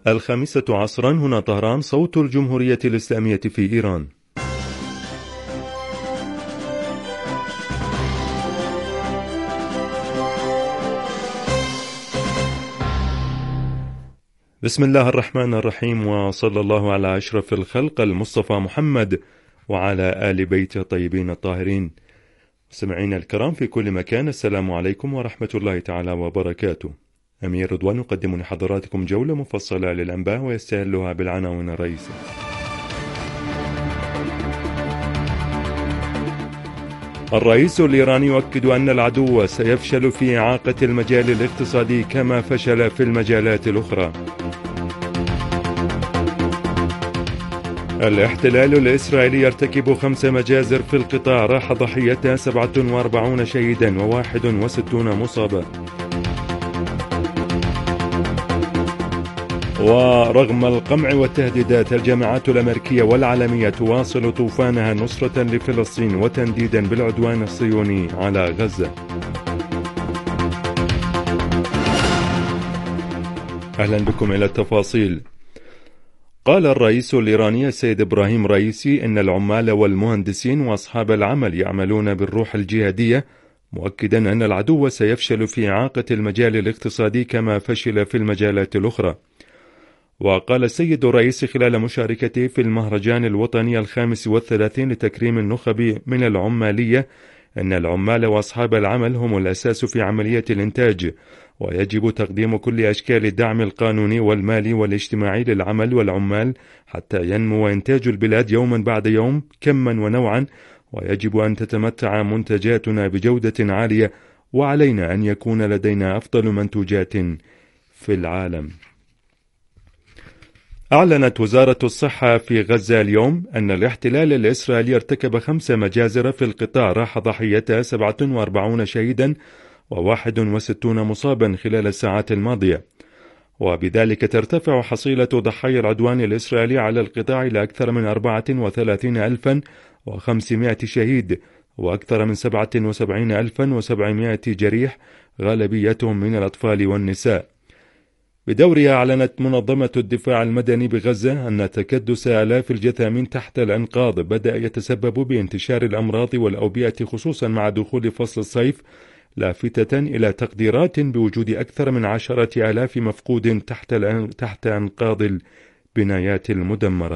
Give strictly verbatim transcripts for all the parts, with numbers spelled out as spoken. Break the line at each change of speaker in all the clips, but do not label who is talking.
الخامسة عصرا، هنا طهران، صوت الجمهورية الإسلامية في إيران. بسم الله الرحمن الرحيم، وصلى الله على أشرف الخلق المصطفى محمد وعلى آل بيته الطيبين الطاهرين. سمعين الكرام في كل مكان، السلام عليكم ورحمة الله تعالى وبركاته. أمير رضوان يقدم لحضراتكم جولة مفصلة للأنباء ويستهلها بالعناوين الرئيسية. الرئيس الإيراني يؤكد أن العدو سيفشل في إعاقة المجال الاقتصادي كما فشل في المجالات الأخرى. الاحتلال الإسرائيلي يرتكب خمس مجازر في القطاع، راح ضحيتها سبعة وأربعين شهيدا وواحد وستون مصابا. ورغم القمع والتهديدات، الجامعات الأمريكية والعالمية تواصل طوفانها نصرة لفلسطين وتنديدا بالعدوان الصهيوني على غزة. أهلا بكم إلى التفاصيل. قال الرئيس الإيراني السيد إبراهيم رئيسي إن العمال والمهندسين وأصحاب العمل يعملون بالروح الجهادية، مؤكدا أن العدو سيفشل في إعاقة المجال الاقتصادي كما فشل في المجالات الأخرى. وقال السيد الرئيس خلال مشاركته في المهرجان الوطني الخامس والثلاثين لتكريم النخب من العمالية أن العمال وأصحاب العمل هم الأساس في عملية الإنتاج، ويجب تقديم كل أشكال الدعم القانوني والمالي والاجتماعي للعمل والعمال حتى ينمو إنتاج البلاد يوما بعد يوم كما ونوعا، ويجب أن تتمتع منتجاتنا بجودة عالية، وعلينا أن يكون لدينا أفضل منتوجات في العالم. أعلنت وزارة الصحة في غزة اليوم أن الاحتلال الإسرائيلي ارتكب خمس مجازر في القطاع، راح ضحيتها سبعة وأربعين شهيدا وواحد وستون مصابا خلال الساعات الماضية، وبذلك ترتفع حصيلة ضحايا العدوان الإسرائيلي على القطاع إلى أكثر من أربعة وثلاثين ألفا وخمسمائة شهيد وأكثر من سبعة وسبعين ألفا وسبعمائة جريح، غالبيتهم من الأطفال والنساء. بدورها أعلنت منظمة الدفاع المدني بغزة أن تكدس آلاف الجثامين تحت الأنقاض بدأ يتسبب بانتشار الأمراض والأوبئة، خصوصا مع دخول فصل الصيف، لافتة إلى تقديرات بوجود أكثر من عشرة آلاف مفقود تحت تحت أنقاض البنايات المدمرة.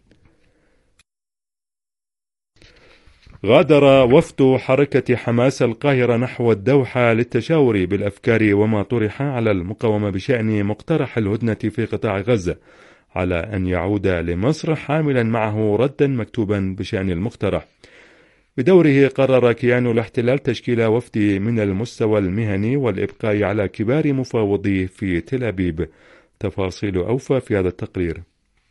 غادر وفد حركة حماس القاهرة نحو الدوحة للتشاور بالأفكار وما طرح على المقاومة بشأن مقترح الهدنة في قطاع غزة، على أن يعود لمصر حاملا معه ردا مكتوبا بشأن المقترح. بدوره قرر كيان الاحتلال تشكيل وفد من المستوى المهني والإبقاء على كبار مفاوضيه في تل أبيب. تفاصيل أوفى في هذا التقرير.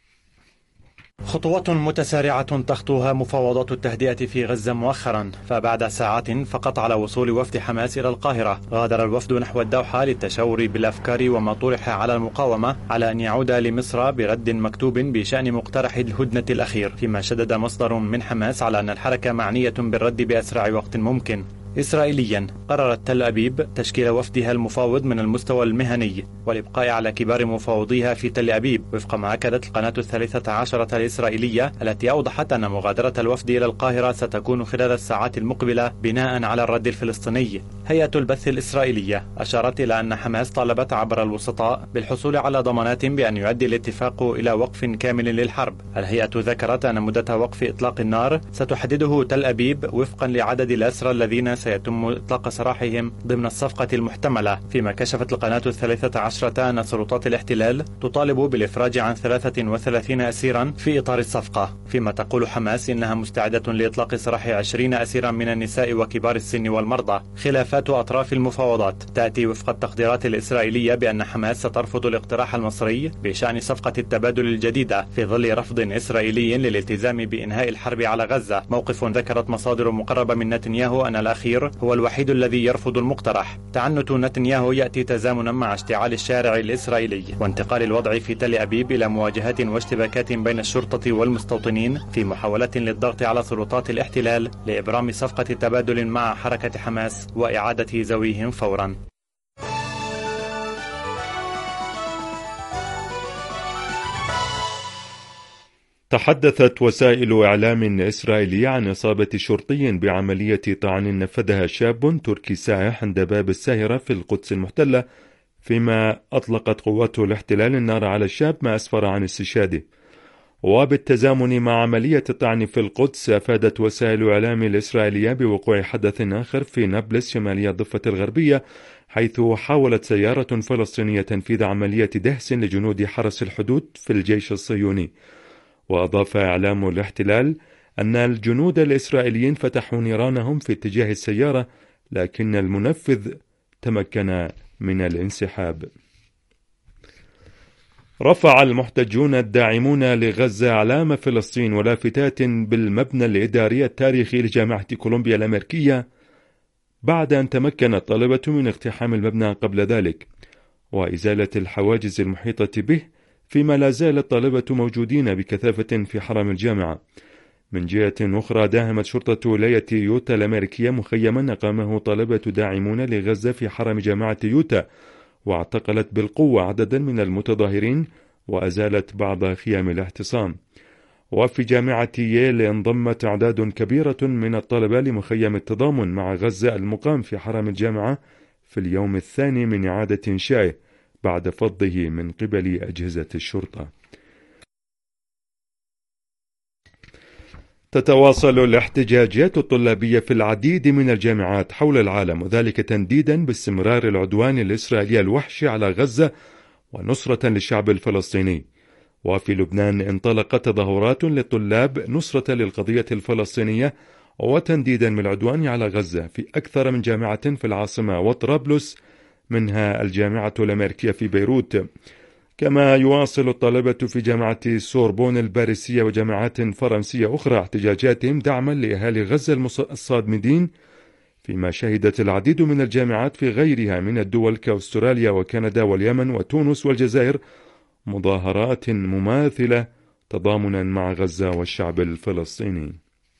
خطوات متسارعة تخطوها مفاوضات التهدئة في غزة مؤخرا، فبعد ساعات فقط على وصول وفد حماس إلى القاهرة، غادر الوفد نحو الدوحة للتشاور بالأفكار وما طرح على المقاومة على أن يعود لمصر برد مكتوب بشأن مقترح الهدنة الأخير، فيما شدد مصدر من حماس على أن الحركة معنية بالرد بأسرع وقت ممكن. إسرائيليا، قررت تل أبيب تشكيل وفدها المفاوض من المستوى المهني والإبقاء على كبار مفاوضيها في تل أبيب، وفق ما أكدت القناة الثالثة عشرة الإسرائيلية التي أوضحت أن مغادرة الوفد إلى القاهرة ستكون خلال الساعات المقبلة بناء على الرد الفلسطيني. هيئة البث الإسرائيلية أشارت إلى أن حماس طالبت عبر الوسطاء بالحصول على ضمانات بأن يؤدي الاتفاق إلى وقف كامل للحرب. الهيئة ذكرت أن مدة وقف إطلاق النار ستحدده تل أبيب وفقا لعدد الأسرى الذين سيتم إطلاق سراحهم ضمن الصفقة المحتملة، فيما كشفت القناة الثالثة عشرة أن سلطات الاحتلال تطالب بالإفراج عن ثلاثة وثلاثين أسيرا في إطار الصفقة، فيما تقول حماس إنها مستعدة لإطلاق سراح عشرين أسيرا من النساء وكبار السن والمرضى. خلافات أطراف المفاوضات تأتي وفق التقديرات الإسرائيلية بأن حماس سترفض الاقتراح المصري بشأن صفقة التبادل الجديدة في ظل رفض إسرائيلي للالتزام بإنهاء الحرب على غزة، موقف ذكرت مصادر مقربة من نتنياهو أن الأخير هو الوحيد الذي يرفض المقترح. تعنت نتنياهو يأتي تزامنا مع اشتعال الشارع الإسرائيلي وانتقال الوضع في تل أبيب إلى مواجهات واشتباكات بين الشرطة والمستوطنين في محاولة للضغط على سلطات الاحتلال لإبرام صفقة تبادل مع حركة حماس وإعادة زويهم فورا.
تحدثت وسائل إعلام إسرائيلية عن إصابة شرطي بعملية طعن نفذها شاب تركي سائح عند باب الساهرة في القدس المحتلة، فيما أطلقت قوات الاحتلال النار على الشاب ما أسفر عن استشهاده. وبالتزامن مع عملية الطعن في القدس، أفادت وسائل الإعلام الإسرائيلية بوقوع حدث آخر في نابلس شمالية الضفة الغربية، حيث حاولت سيارة فلسطينية تنفيذ عملية دهس لجنود حرس الحدود في الجيش الصهيوني. وأضاف إعلام الاحتلال أن الجنود الإسرائيليين فتحوا نيرانهم في اتجاه السيارة، لكن المنفذ تمكن من الانسحاب. رفع المحتجون الداعمون لغزة أعلام فلسطين ولافتات بالمبنى الإداري التاريخي لجامعة كولومبيا الأمريكية بعد أن تمكن الطلبة من اقتحام المبنى قبل ذلك وإزالة الحواجز المحيطة به، فيما لا زال الطلبة موجودين بكثافة في حرم الجامعة. من جهة أخرى، داهمت شرطة ولاية يوتا الأمريكية مخيما أقامه طلبة داعمون لغزة في حرم جامعة يوتا، واعتقلت بالقوة عددا من المتظاهرين وأزالت بعض خيام الاعتصام. وفي جامعة ييل انضمت أعداد كبيرة من الطلبة لمخيم التضامن مع غزة المقام في حرم الجامعة في اليوم الثاني من إعادة إنشائه بعد فضه من قبل أجهزة الشرطة. تتواصل الاحتجاجات الطلابية في العديد من الجامعات حول العالم، وذلك تنديدا باستمرار العدوان الإسرائيلي الوحشي على غزة ونصرة للشعب الفلسطيني. وفي لبنان انطلقت تظاهرات للطلاب نصرة للقضية الفلسطينية وتنديدا بالعدوان على غزة في أكثر من جامعة في العاصمة وطرابلس، منها الجامعة الأمريكية في بيروت. كما يواصل الطلبة في جامعة سوربون الباريسية وجامعات فرنسية أخرى احتجاجاتهم دعما لأهالي غزة الصادمين، فيما شهدت العديد من الجامعات في غيرها من الدول كأستراليا وكندا واليمن وتونس والجزائر مظاهرات مماثلة تضامنا مع غزة والشعب الفلسطيني.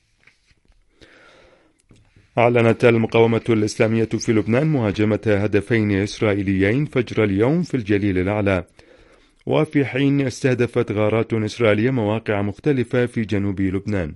أعلنت المقاومة الإسلامية في لبنان مهاجمة هدفين إسرائيليين فجر اليوم في الجليل الأعلى، وفي حين استهدفت غارات إسرائيلية مواقع مختلفة في جنوب لبنان.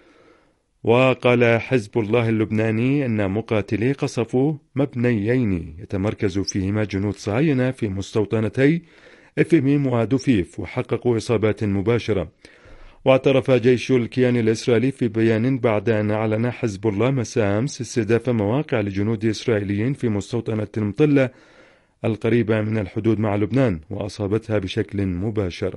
وقال حزب الله اللبناني أن مقاتلي قصفوا مبنيين يتمركز فيهما جنود صهاينة في مستوطنتي إفميم ودفيف، وحققوا إصابات مباشرة. واعترف جيش الكيان الإسرائيلي في بيان بعد أن أعلن حزب الله مساء أمس استهداف مواقع لجنود إسرائيليين في مستوطنة المطلة القريبة من الحدود مع لبنان وأصابتها بشكل مباشر.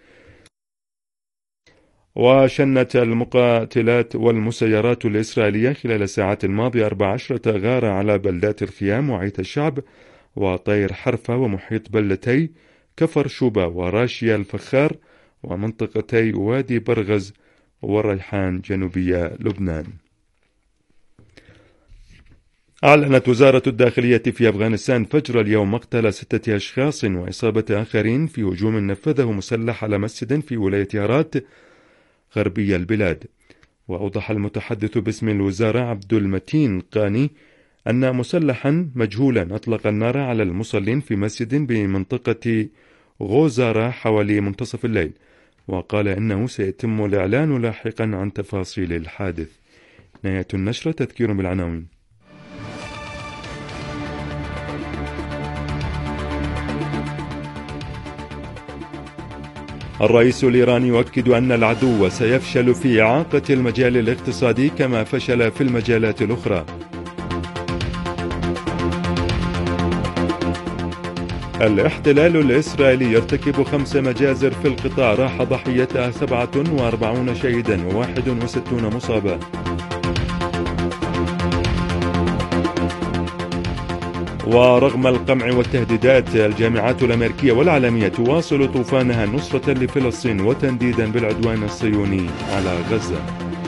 وشنت المقاتلات والمسيرات الإسرائيلية خلال الساعات الماضية أربع عشرة غارة على بلدات الخيام وعيت الشعب وطير حرفة ومحيط بلدتي كفر شوبة وراشيا الفخار ومنطقتي وادي برغز والريحان جنوبية لبنان. أعلنت وزارة الداخلية في أفغانستان فجر اليوم مقتل ستة أشخاص وإصابة آخرين في هجوم نفذه مسلح على مسجد في ولاية هرات غربي البلاد. وأوضح المتحدث باسم الوزارة عبد المتين قاني أن مسلحا مجهولا أطلق النار على المصلين في مسجد بمنطقة غوزارة حوالي منتصف الليل، وقال إنه سيتم الإعلان لاحقا عن تفاصيل الحادث. نهاية النشرة. تذكير بالعناوين. الرئيس الإيراني يؤكد أن العدو سيفشل في إعاقة المجال الاقتصادي كما فشل في المجالات الأخرى. الاحتلال الإسرائيلي يرتكب خمس مجازر في القطاع راح ضحيتها سبعة وأربعون شهيدا وواحد وستون مصابا. ورغم القمع والتهديدات، الجامعات الأمريكية والعالمية تواصل طوفانها نصرة لفلسطين وتنديدا بالعدوان الصهيوني على غزة.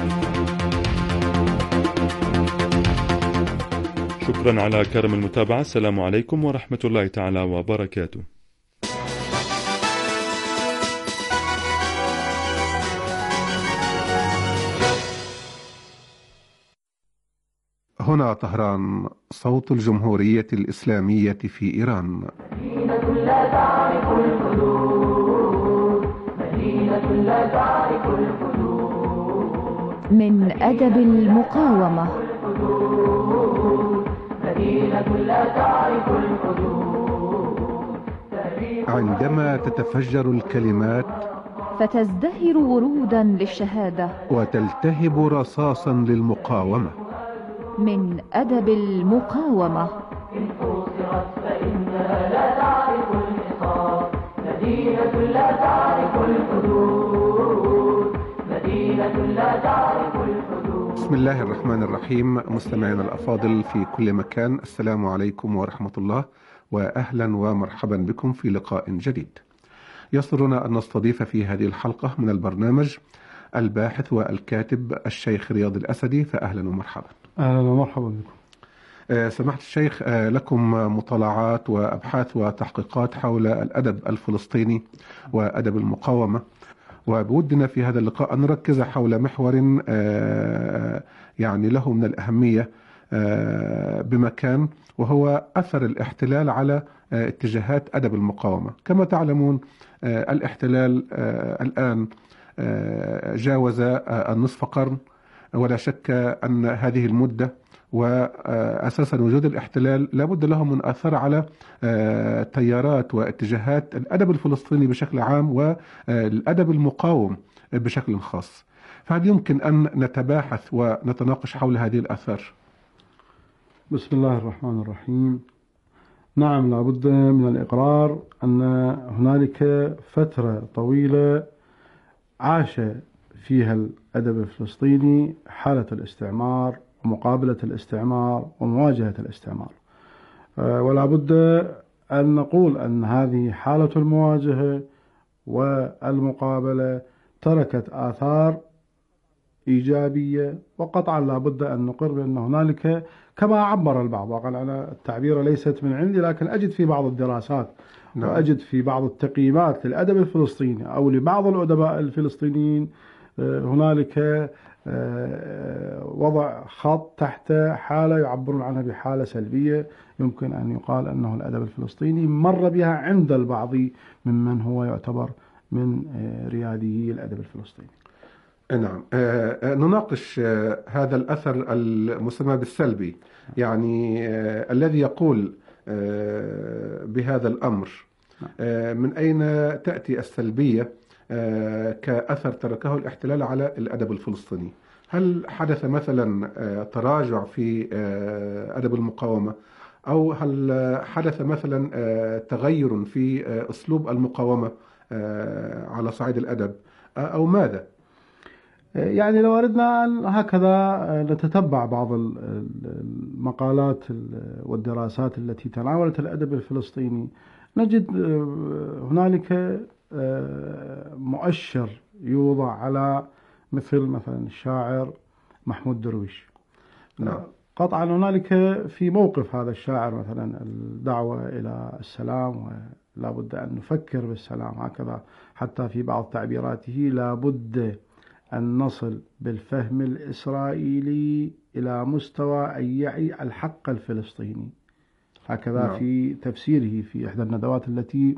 شكرا على كرم المتابعة. السلام عليكم ورحمة الله تعالى وبركاته.
هنا طهران، صوت الجمهورية الإسلامية في إيران. مدينة لا تعرف الحدود، مدينة لا تعرف
من أدب المقاومة.
عندما تتفجر الكلمات
فتزدهر ورودا للشهادة
وتلتهب رصاصا للمقاومة.
من أدب المقاومة.
بسم الله الرحمن الرحيم. مستمعينا الأفاضل في كل مكان، السلام عليكم ورحمة الله، وأهلا ومرحبا بكم في لقاء جديد. يسرنا أن نستضيف في هذه الحلقة من البرنامج الباحث والكاتب الشيخ رياض الأسدي، فأهلا ومرحبا.
أهلا ومرحبا بكم.
آه سماحة الشيخ، آه لكم مطالعات وأبحاث وتحقيقات حول الأدب الفلسطيني وأدب المقاومة، وبودنا في هذا اللقاء أن نركز حول محور آه يعني له من الأهمية آه بمكان، وهو أثر الاحتلال على آه اتجاهات أدب المقاومة. كما تعلمون آه الاحتلال آه الآن آه جاوز آه النصف قرن، ولا شك أن هذه المدة وأساسا وجود الاحتلال لابد له من أثر على تيارات واتجاهات الأدب الفلسطيني بشكل عام والأدب المقاوم بشكل خاص. فهل يمكن أن نتباحث ونتناقش حول هذه الآثار؟
بسم الله الرحمن الرحيم. نعم، لابد من الإقرار أن هنالك فترة طويلة عاش فيها الأدب الفلسطيني حالة الاستعمار ومقابلة الاستعمار ومواجهة الاستعمار، ولا بد أن نقول أن هذه حالة المواجهة والمقابلة تركت آثار إيجابية، وقطعا لا بد أن نقر بأن هنالك، كما عبر البعض، وقال أنا التعبير ليست من عندي، لكن أجد في بعض الدراسات نعم. وأجد في بعض التقييمات للأدب الفلسطيني أو لبعض الأدباء الفلسطينيين هنالك وضع خط تحت حالة يعبرون عنها بحالة سلبية. يمكن أن يقال أنه الأدب الفلسطيني مر بها عند البعض ممن هو يعتبر من ريادي الأدب الفلسطيني.
نعم، نناقش هذا الأثر المسمى بالسلبي، يعني الذي يقول بهذا الأمر. من أين تأتي السلبية كأثر تركه الاحتلال على الأدب الفلسطيني؟ هل حدث مثلا تراجع في أدب المقاومة، أو هل حدث مثلا تغير في أسلوب المقاومة على صعيد الأدب، أو ماذا؟
يعني لو أردنا أن هكذا نتتبع بعض المقالات والدراسات التي تناولت الأدب الفلسطيني، نجد هنالك مؤشر يوضع على مثل مثلا الشاعر محمود درويش.
نعم.
قطعا هنالك في موقف هذا الشاعر مثلا الدعوة إلى السلام، ولا بد أن نفكر بالسلام، هكذا حتى في بعض تعبيراته لا بد أن نصل بالفهم الإسرائيلي إلى مستوى أن يعي الحق الفلسطيني، هكذا نعم. في تفسيره في إحدى الندوات التي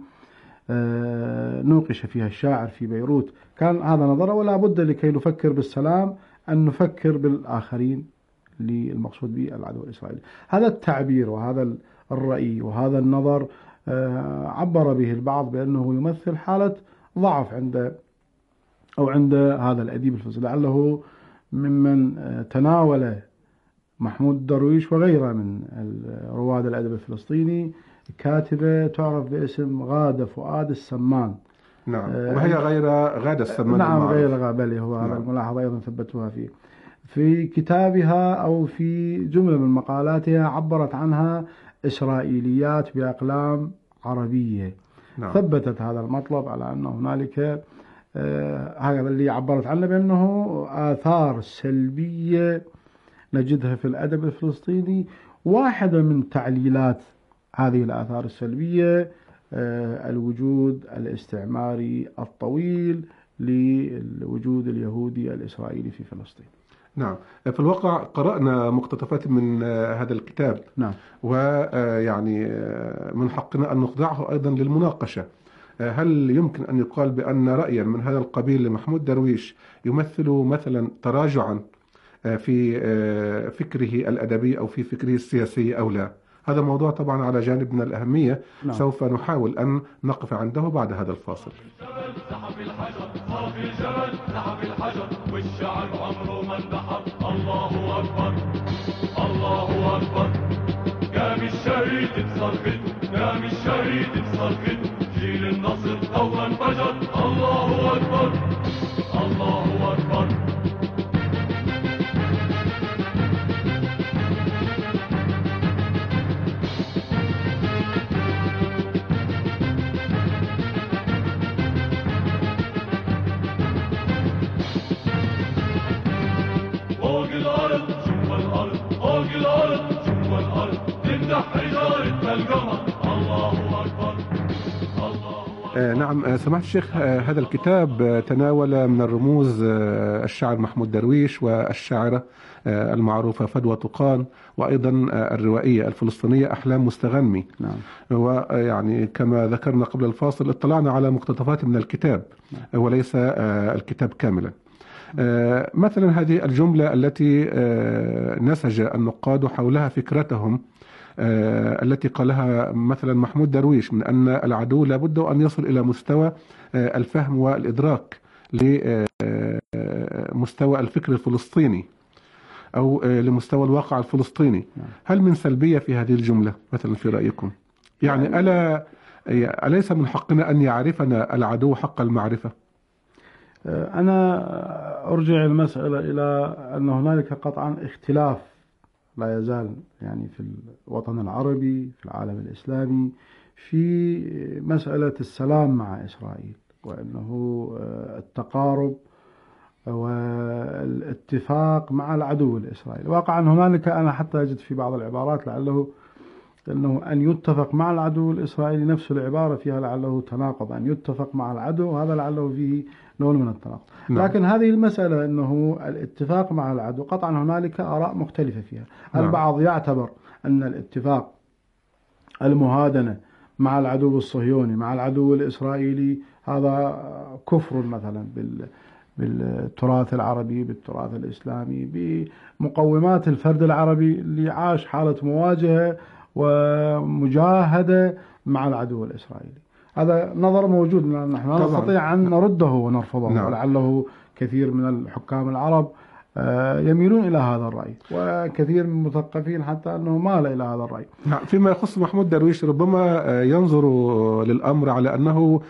نوقش فيها الشاعر في بيروت، كان هذا نظره، ولا بد لكي نفكر بالسلام أن نفكر بالآخرين للمقصود به العدو الإسرائيلي. هذا التعبير وهذا الرأي وهذا النظر عبر به البعض بأنه يمثل حالة ضعف عند أو عند هذا الأديب الفلسطيني، لعله ممن تناول محمود درويش وغيره من رواد الأدب الفلسطيني كاتبة تعرف باسم غادة فؤاد السمان.
نعم، وهي غير غادة السمان.
نعم، غير غابة، هو هذا الملاحظة أيضا ثبتوها فيه في كتابها أو في جملة من مقالاتها، عبرت عنها إسرائيليات بأقلام عربية. نعم. ثبتت هذا المطلب على أنه هنالك آه هذا اللي عبرت عنه بأنه آثار سلبية نجدها في الأدب الفلسطيني. واحدة من تعليلات هذه الآثار السلبية آه الوجود الاستعماري الطويل للوجود اليهودي الإسرائيلي في فلسطين.
نعم، في الواقع قرأنا مقتطفات من هذا الكتاب.
نعم.
ويعني من حقنا أن نخضعه أيضا للمناقشة. هل يمكن أن يقال بأن رأيا من هذا القبيل لمحمود درويش يمثل مثلا تراجعا في فكره الأدبي أو في فكره السياسي أو لا؟ هذا موضوع طبعا على جانب من الأهمية. نعم. سوف نحاول أن نقف عنده بعد هذا الفاصل.
سحب الحجر صار في الجبل سحب الحجر والشعب عمره ما اندحر. الله أكبر الله أكبر قام الشهيد بصرخته قام الشهيد بصرخته جيل النصر ثورة انفجر. الله أكبر الله أكبر.
آه نعم سمعت الشيخ، آه هذا الكتاب تناول من الرموز آه الشاعر محمود درويش والشاعرة آه المعروفة فدوى طقان، وأيضا آه الروائية الفلسطينية أحلام مستغنمي. نعم. ويعني كما ذكرنا قبل الفاصل اطلعنا على مقتطفات من الكتاب. نعم. وليس آه الكتاب كاملا. آه مثلا هذه الجملة التي آه نسج النقاد حولها فكرتهم آه التي قالها مثلا محمود درويش من أن العدو لابد أن يصل إلى مستوى آه الفهم والإدراك لمستوى الفكر الفلسطيني أو آه لمستوى الواقع الفلسطيني. هل من سلبية في هذه الجملة مثلا في رأيكم؟ يعني ألا أليس من حقنا أن يعرفنا العدو حق المعرفة؟
أنا أرجع المسألة إلى أن هنالك قطعا اختلاف لا يزال يعني في الوطن العربي في العالم الإسلامي في مسألة السلام مع إسرائيل، وأنه التقارب والاتفاق مع العدو الإسرائيلي. واقعا هنالك أنا حتى أجد في بعض العبارات لعله أنه أن يتفق مع العدو الإسرائيلي نفس العبارة فيها لعله تناقض، أن يتفق مع العدو هذا لعله فيه نوع من التناقض. لكن هذه المسألة أنه الاتفاق مع العدو قطعا هنالك آراء مختلفة فيها. البعض يعتبر أن الاتفاق المهادنة مع العدو الصهيوني مع العدو الإسرائيلي هذا كفر مثلا بال بالتراث العربي بالتراث الإسلامي بمقومات الفرد العربي اللي عاش حالة مواجهة ومجاهدة مع العدو الإسرائيلي. هذا نظر موجود، نحن لا نستطيع أن نرده ونرفضه. نعم. ولعله كثير من الحكام العرب يميلون إلى هذا الرأي، وكثير من المثقفين حتى أنه مال إلى هذا الرأي.
نعم. فيما يخص محمود درويش ربما ينظر للأمر على أنه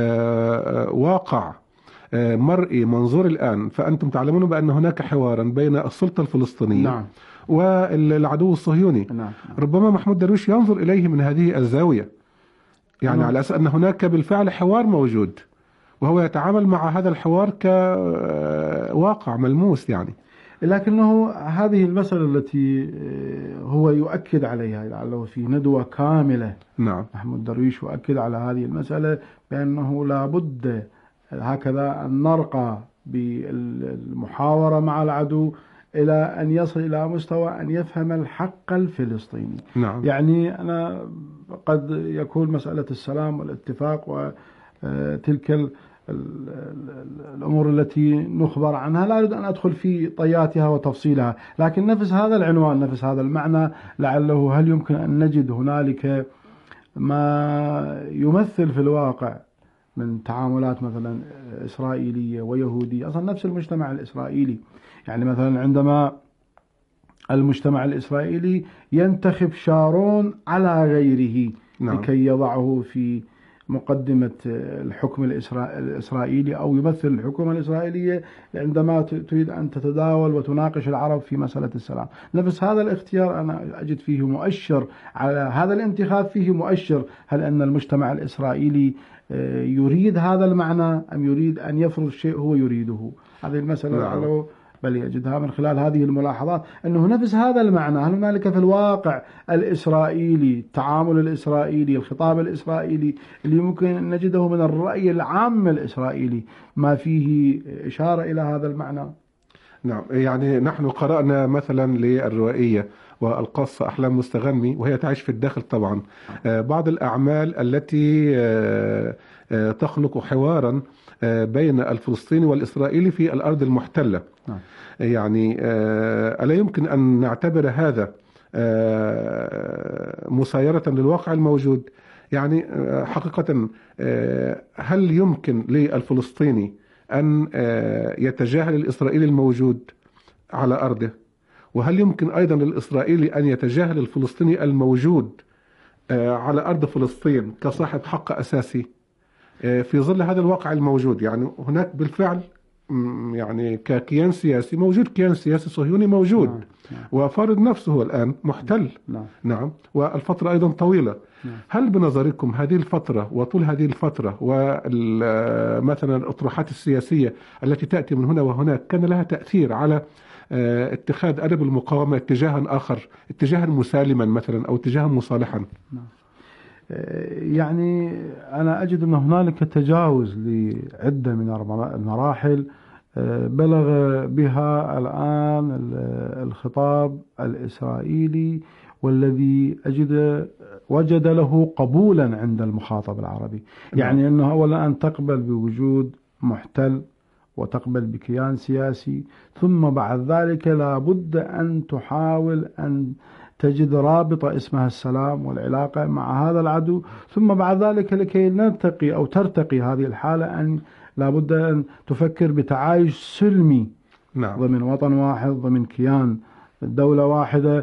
واقع مرئي منظور الآن. فأنتم تعلمون بأن هناك حوارا بين السلطة الفلسطينية. نعم. والعدو الصهيوني. نعم. ربما محمود درويش ينظر إليه من هذه الزاوية، يعني نعم. على أساس أن هناك بالفعل حوار موجود وهو يتعامل مع هذا الحوار كواقع ملموس يعني.
لكنه هذه المسألة التي هو يؤكد عليها لعله في ندوة كاملة. نعم. محمود درويش يؤكد على هذه المسألة بأنه لا بد هكذا أن نرقى بالمحاورة مع العدو إلى أن يصل إلى مستوى أن يفهم الحق الفلسطيني. نعم. يعني أنا قد يكون مسألة السلام والاتفاق وتلك الأمور التي نخبر عنها لا أريد أن أدخل في طياتها وتفصيلها، لكن نفس هذا العنوان نفس هذا المعنى لعله هل يمكن أن نجد هنالك ما يمثل في الواقع من تعاملات مثلا إسرائيلية ويهودية، أصلا نفس المجتمع الإسرائيلي. يعني مثلا عندما المجتمع الإسرائيلي ينتخب شارون على غيره. نعم. لكي يضعه في مقدمة الحكم الإسرائيلي أو يمثل الحكومة الإسرائيلية عندما تريد أن تتداول وتناقش العرب في مسألة السلام. نفس هذا الاختيار أنا أجد فيه مؤشر على هذا الانتخاب، فيه مؤشر هل أن المجتمع الإسرائيلي يريد هذا المعنى أم يريد أن يفرض شيء هو يريده. هذه المسألة لعله بل يجدها من خلال هذه الملاحظات أنه نفس هذا المعنى هل هنالك في الواقع الإسرائيلي التعامل الإسرائيلي الخطاب الإسرائيلي اللي ممكن نجده من الرأي العام الإسرائيلي ما فيه إشارة إلى هذا المعنى.
نعم، يعني نحن قرأنا مثلا للروائية والقصة أحلام مستغنمي وهي تعيش في الداخل طبعا بعض الأعمال التي تخلق حوارا بين الفلسطيني والإسرائيلي في الأرض المحتلة.
نعم.
يعني ألا يمكن أن نعتبر هذا مسايرة للواقع الموجود؟ يعني حقيقة هل يمكن للفلسطيني أن يتجاهل الإسرائيلي الموجود على أرضه؟ وهل يمكن أيضا للإسرائيلي أن يتجاهل الفلسطيني الموجود على أرض فلسطين كصاحب حق أساسي في ظل هذا الواقع الموجود؟ يعني هناك بالفعل يعني ككيان سياسي موجود، كيان سياسي صهيوني موجود. نعم. نعم. وفارض نفسه الآن محتل. نعم. نعم. والفترة أيضا طويلة. نعم. هل بنظركم هذه الفترة وطول هذه الفترة ومثلا الأطروحات السياسية التي تأتي من هنا وهناك كان لها تأثير على اتخاذ أدب المقاومة اتجاها آخر، اتجاها مسالما مثلا أو اتجاها مصالحا؟
نعم. يعني أنا أجد أن هنالك تجاوز لعدة من المراحل بلغ بها الآن الخطاب الإسرائيلي، والذي أجد وجد له قبولا عند المخاطب العربي. يعني أنه أولا أن تقبل بوجود محتل وتقبل بكيان سياسي، ثم بعد ذلك لا بد أن تحاول أن تجد رابطة اسمها السلام والعلاقة مع هذا العدو، ثم بعد ذلك لكي نرتقي أو ترتقي هذه الحالة أن لا بد أن تفكر بتعايش سلمي. نعم. ضمن وطن واحد، ضمن كيان دولة واحدة،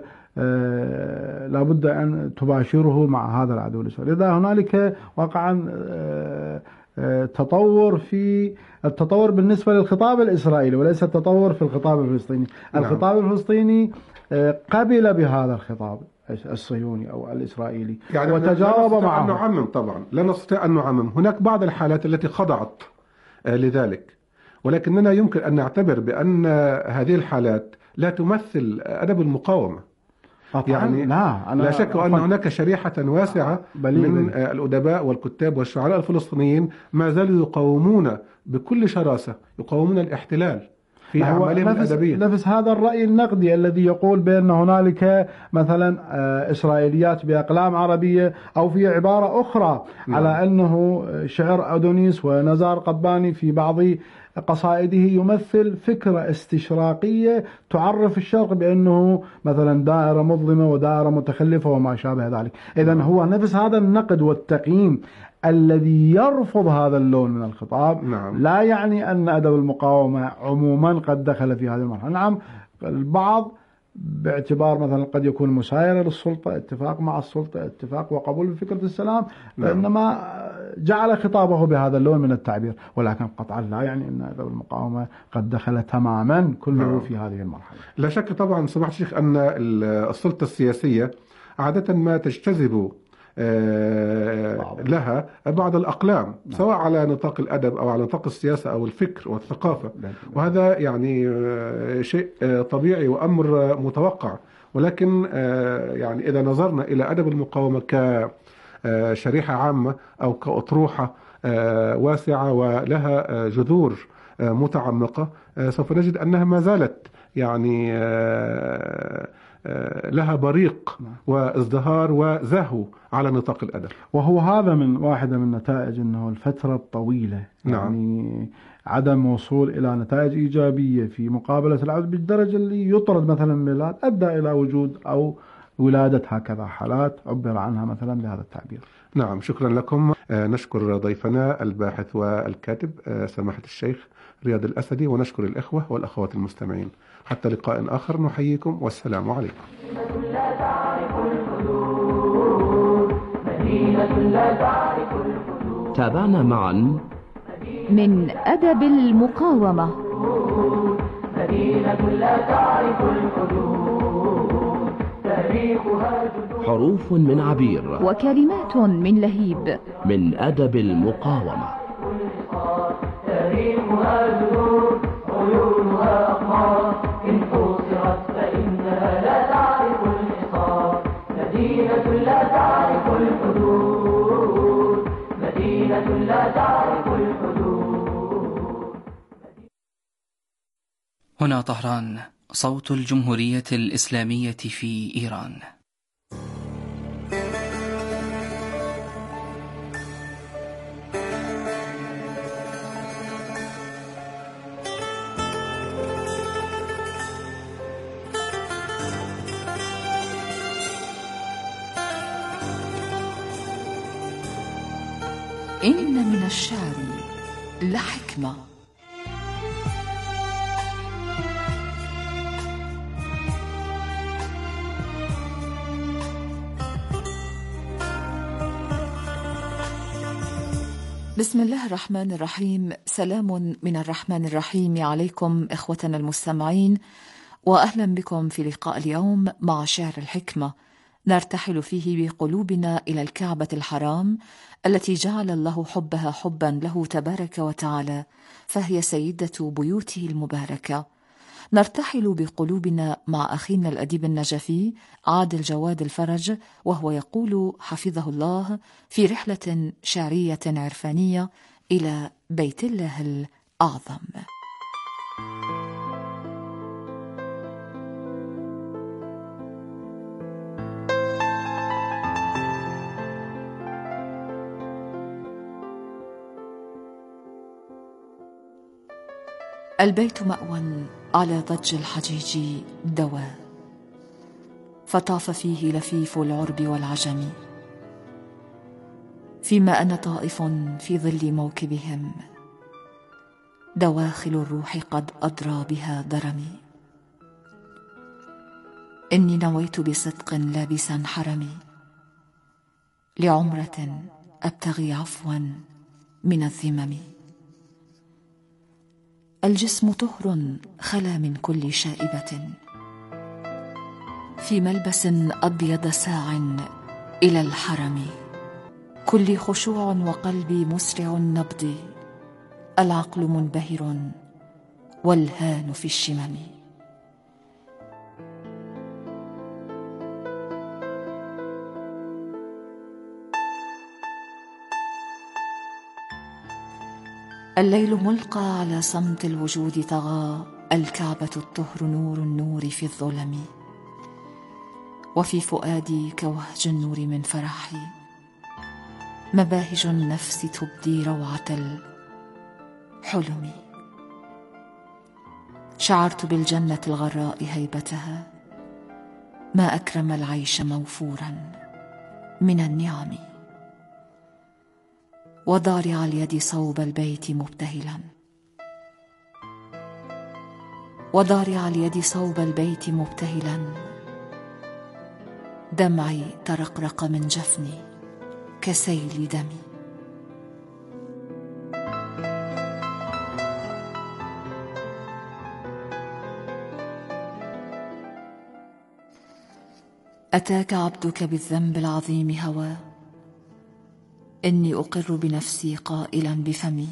آه لا بد أن تباشره مع هذا العدو الإسرائيلي. لذا هنالك واقعا آه آه تطور في التطور بالنسبة للخطاب الإسرائيلي وليس التطور في الخطاب الفلسطيني. نعم. الخطاب الفلسطيني قبل بهذا الخطاب الصهيوني أو الإسرائيلي يعني وتجاوب معه.
لا نعمم طبعا، لا نستطيع أن نعمم، هناك بعض الحالات التي خضعت لذلك، ولكننا يمكن أن نعتبر بأن هذه الحالات لا تمثل أدب المقاومة. يعني
لا, أنا
لا شك أن هناك شريحة واسعة بلي من بلي. الأدباء والكتاب والشعراء الفلسطينيين ما زالوا يقاومون بكل شراسة، يقاومون الاحتلال في أعمالهم الأدبية.
نفس هذا الرأي النقدي الذي يقول بأن هنالك مثلا إسرائيليات بأقلام عربية، أو في عبارة أخرى نعم. على أنه شعر أدونيس ونزار قباني في بعض قصائده يمثل فكرة استشراقية تعرف الشرق بأنه مثلا دائرة مظلمة ودائرة متخلفة وما شابه ذلك. إذن هو نفس هذا النقد والتقييم الذي يرفض هذا اللون من الخطاب. نعم. لا يعني أن أدب المقاومة عموما قد دخل في هذه المرحلة. نعم، البعض باعتبار مثلا قد يكون مسايرة للسلطة، اتفاق مع السلطة، اتفاق وقبول بفكرة السلام، نعم. فإنما جعل خطابه بهذا اللون من التعبير، ولكن قطعا لا يعني أن أدب المقاومة قد دخل تماما كله نعم. في هذه المرحلة.
لا شك طبعا سماحة الشيخ أن السلطة السياسية عادة ما تجتذب لها بعض الأقلام سواء على نطاق الأدب أو على نطاق السياسة أو الفكر والثقافة، وهذا يعني شيء طبيعي وأمر متوقع. ولكن يعني إذا نظرنا إلى أدب المقاومة كشريحة عامة أو كأطروحة واسعة ولها جذور متعمقة، سوف نجد أنها ما زالت يعني لها بريق وازدهار وزهو على نطاق الأدب.
وهو هذا من واحدة من نتائج أنه الفترة الطويلة نعم. يعني عدم وصول إلى نتائج إيجابية في مقابلة العدو بالدرجة اللي يطرد مثلا من البلاد أدى إلى وجود أو ولادة هكذا حالات عبر عنها مثلا بهذا التعبير.
نعم، شكرا لكم. نشكر ضيفنا الباحث والكاتب سماحة الشيخ رياض الأسدي، ونشكر الإخوة والأخوات المستمعين. حتى لقاء آخر نحييكم والسلام عليكم.
تابعنا معا
من أدب المقاومة
حروف من عبير
وكلمات من لهيب
من أدب المقاومة.
تاريخها زهور عيونها أقمار، إن قصرت فإنها لا تعرف الحصار. مدينة لا تعرف الحدود، مدينة لا تعرف الحدود.
هنا طهران، صوت الجمهورية الإسلامية في إيران.
إن من الشعر لحكمة. بسم الله الرحمن الرحيم. سلام من الرحمن الرحيم عليكم إخوتنا المستمعين، وأهلا بكم في لقاء اليوم مع شعر الحكمة، نرتحل فيه بقلوبنا إلى الكعبة الحرام التي جعل الله حبها حبا له تبارك وتعالى، فهي سيدة بيوته المباركة. نرتحل بقلوبنا مع أخينا الأديب النجفي عادل جواد الفرج، وهو يقول حفظه الله في رحلة شعرية عرفانية إلى بيت الله الأعظم. البيت مأوى على ضج الحجيج دواء، فطاف فيه لفيف العرب والعجم، فيما أنا طائف في ظل موكبهم، دواخل الروح قد أضرى بها ضرمي. إني نويت بصدق لابسا حرمي، لعمرة أبتغي عفوا من الذمم. الجسم طهر خلا من كل شائبة، في ملبس أبيض ساع إلى الحرم. كلي خشوع وقلبي مسرع النبض، العقل منبهر والهان في الشمم. الليل ملقى على صمت الوجود طغى، الكعبة الطهر نور النور في الظلم، وفي فؤادي كوهج النور من فرحي، مباهج النفس تبدي روعة الحلم. شعرت بالجنة الغراء هيبتها، ما أكرم العيش موفورا من النعم. وضارع اليد صوب البيت مبتهلا، وضارع اليد صوب البيت مبتهلا، دمعي ترقرق من جفني كسيل دمي. أتاك عبدك بالذنب العظيم هوى، إني أقر بنفسي قائلا بفمي،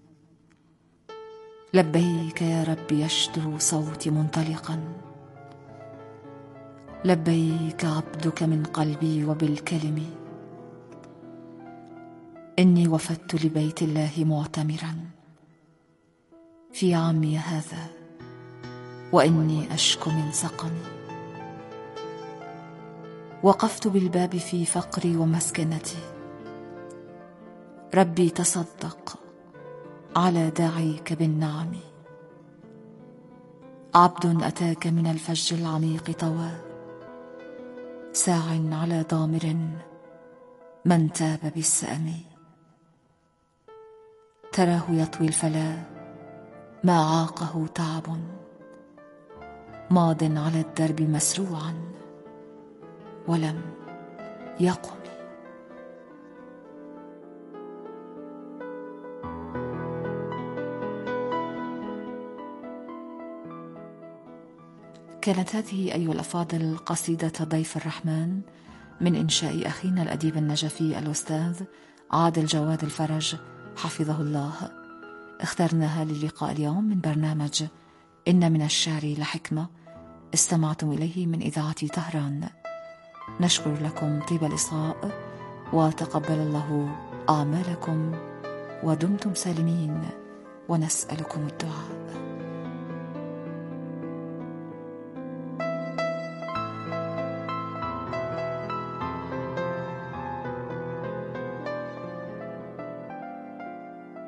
لبيك يا رب يشدو صوتي منطلقا، لبيك عبدك من قلبي وبالكلم. إني وفدت لبيت الله معتمرا في عامي هذا، وإني أشكو من سقمي. وقفت بالباب في فقري ومسكنتي، ربي تصدق على داعيك بالنعم. عبد أتاك من الفج العميق طوى، ساع على ضامر من تاب بالسأم. تراه يطوي الفلا ما عاقه تعب، ماض على الدرب مسروعا ولم يقم. كانت هذه أيها الأفاضل قصيدة ضيف الرحمن من إنشاء أخينا الأديب النجفي الأستاذ عادل جواد الفرج حفظه الله. اخترناها للقاء اليوم من برنامج إن من الشعر لحكمة، استمعتم إليه من إذاعة طهران. نشكر لكم طيب الإصغاء، وتقبل الله أعمالكم، ودمتم سالمين، ونسألكم الدعاء.